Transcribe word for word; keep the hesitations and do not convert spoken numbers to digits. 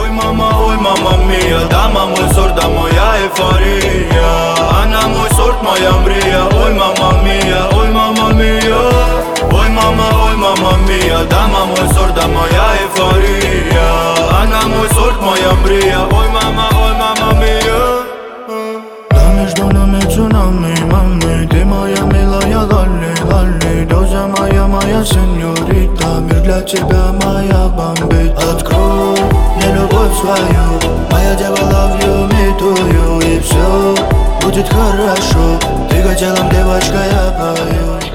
Ой, мама, ой, мама мия, дама мой сорт, да моя эйфория. Она мой сорт, моя мрия. Ой, мама мия, ой, мама мия. Ой, мама, ой, мама мия, дама мой сорт, да моя эйфория. Она мой сорт, моя мрия. Ой, мама, ой, мама мия. Да между нами цунами, мами, ты моя милая лали, лали. Роза моя, моя сеньорита, мир для тебя моя бомбит. Открой мне любовь свою, моя дева, love you, me to you. И все будет хорошо, двигателем девочка я пою.